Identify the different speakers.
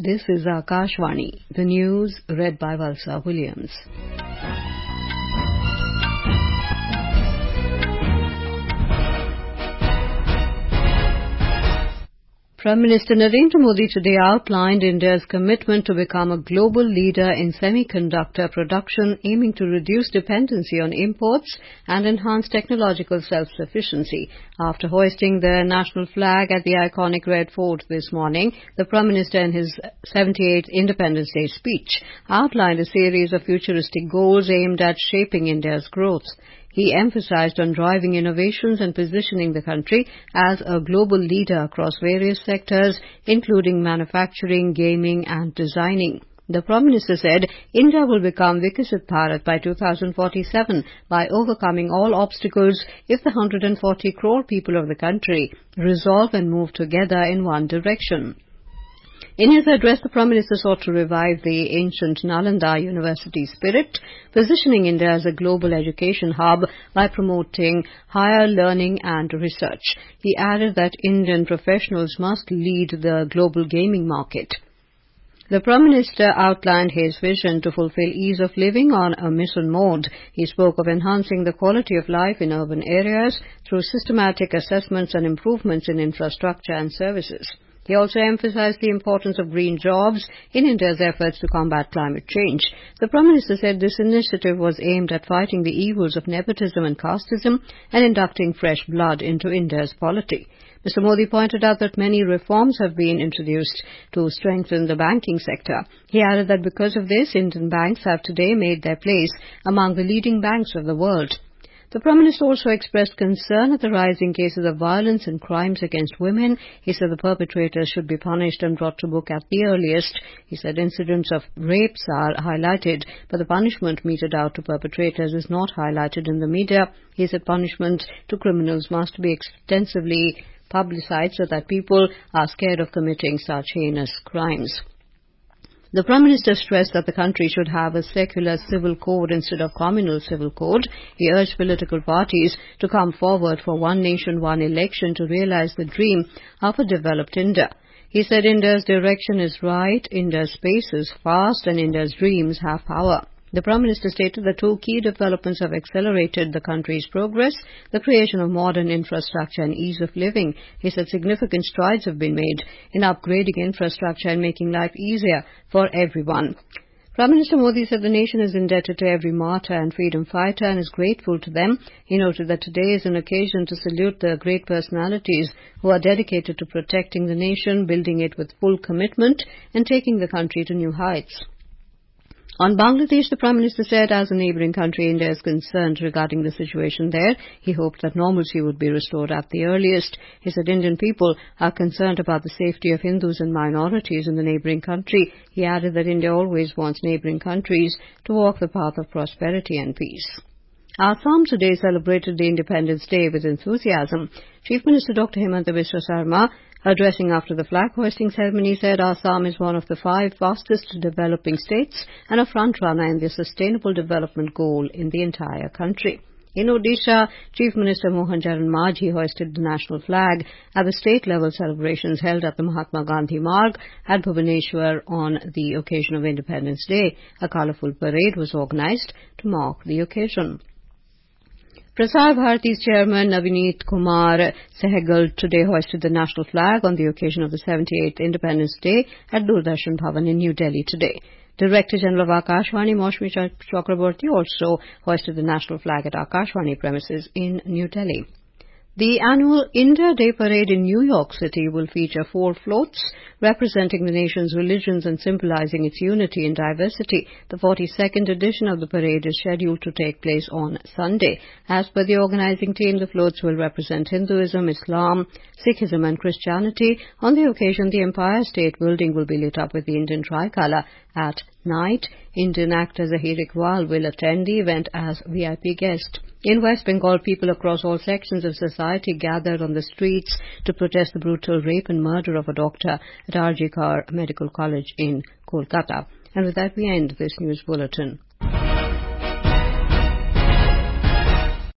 Speaker 1: This is Akashvani. The news read by Valsa Williams. Prime Minister Narendra Modi today outlined India's commitment to become a global leader in semiconductor production, aiming to reduce dependency on imports and enhance technological self-sufficiency. After hoisting the national flag at the iconic Red Fort this morning, the Prime Minister in his 78th Independence Day speech outlined a series of futuristic goals aimed at shaping India's growth. He emphasized on driving innovations and positioning the country as a global leader across various sectors, including manufacturing, gaming and designing. The Prime Minister said India will become Viksit Bharat by 2047 by overcoming all obstacles if the 140 crore people of the country resolve and move together in one direction. In his address, the Prime Minister sought to revive the ancient Nalanda University spirit, positioning India as a global education hub by promoting higher learning and research. He added that Indian professionals must lead the global gaming market. The Prime Minister outlined his vision to fulfill ease of living on a mission mode. He spoke of enhancing the quality of life in urban areas through systematic assessments and improvements in infrastructure and services. He also emphasized the importance of green jobs in India's efforts to combat climate change. The Prime Minister said this initiative was aimed at fighting the evils of nepotism and casteism and inducting fresh blood into India's polity. Mr. Modi pointed out that many reforms have been introduced to strengthen the banking sector. He added that because of this, Indian banks have today made their place among the leading banks of the world. The Prime Minister also expressed concern at the rising cases of violence and crimes against women. He said the perpetrators should be punished and brought to book at the earliest. He said incidents of rapes are highlighted, but the punishment meted out to perpetrators is not highlighted in the media. He said punishment to criminals must be extensively publicized so that people are scared of committing such heinous crimes. The Prime Minister stressed that the country should have a secular civil code instead of communal civil code. He urged political parties to come forward for one nation, one election to realize the dream of a developed India. He said India's direction is right, India's pace is fast, and India's dreams have power. The Prime Minister stated that two key developments have accelerated the country's progress: the creation of modern infrastructure and ease of living. He said significant strides have been made in upgrading infrastructure and making life easier for everyone. Prime Minister Modi said the nation is indebted to every martyr and freedom fighter and is grateful to them. He noted that today is an occasion to salute the great personalities who are dedicated to protecting the nation, building it with full commitment, and taking the country to new heights. On Bangladesh, the Prime Minister said as a neighbouring country, India is concerned regarding the situation there. He hoped that normalcy would be restored at the earliest. He said Indian people are concerned about the safety of Hindus and minorities in the neighbouring country. He added that India always wants neighbouring countries to walk the path of prosperity and peace. Assam today celebrated the Independence Day with enthusiasm. Chief Minister Dr. Himanta Biswa Sarma, addressing after the flag-hoisting ceremony, said Assam is one of the 5 fastest developing states and a front-runner in the sustainable development goal in the entire country. In Odisha, Chief Minister Mohan Charan Majhi hoisted the national flag at the state-level celebrations held at the Mahatma Gandhi Marg at Bhubaneswar on the occasion of Independence Day. A colourful parade was organised to mark the occasion. Prasar Bharati's chairman Navneet Kumar Sehgal today hoisted the national flag on the occasion of the 78th Independence Day at Doordarshan Bhavan in New Delhi today. Director General of Akashvani Maushmi Chakraborty also hoisted the national flag at Akashvani premises in New Delhi. The annual India Day Parade in New York City will feature 4 floats representing the nation's religions and symbolizing its unity in diversity. The 42nd edition of the parade is scheduled to take place on Sunday. As per the organizing team, the floats will represent Hinduism, Islam, Sikhism and Christianity. On the occasion, the Empire State Building will be lit up with the Indian tricolour. At night, Indian actor Zahir Iqbal will attend the event as VIP guest. In West Bengal, people across all sections of society gathered on the streets to protest the brutal rape and murder of a doctor at RG Kar Medical College in Kolkata. And with that, we end this news bulletin.